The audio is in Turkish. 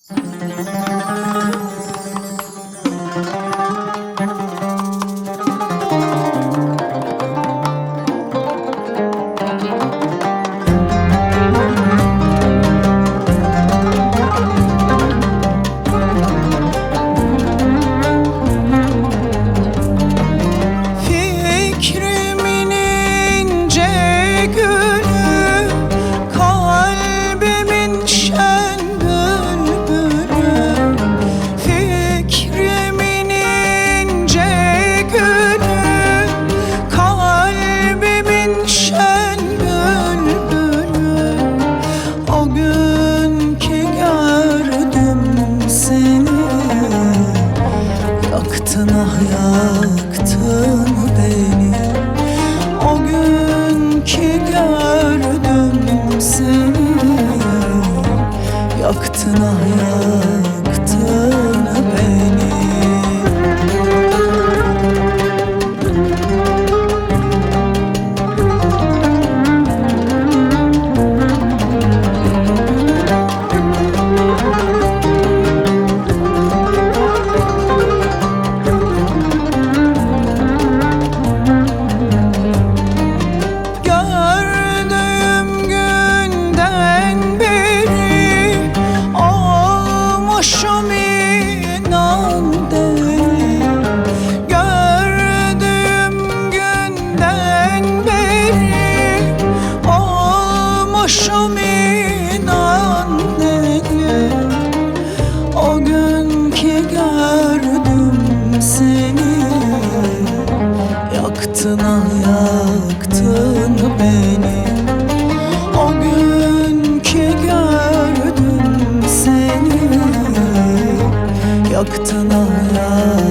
Fikrimin ince gülü, kalbimin şen bülbülü. Fikrimin ince gülü, kalbimin şen bülbülü. O gün ki gördüm seni, yaktın ah yaktın beni. O gün ki gördüm seni, yaktın ah yaktın beni. Gördüğüm günden beri olmuşum inan deli. Gördüğüm günden beri olmuşum inan deli. O gün ki gördüm seni, yaktın ah yaktın beni. O gün ki gördüm seni, yaktın ah yaktın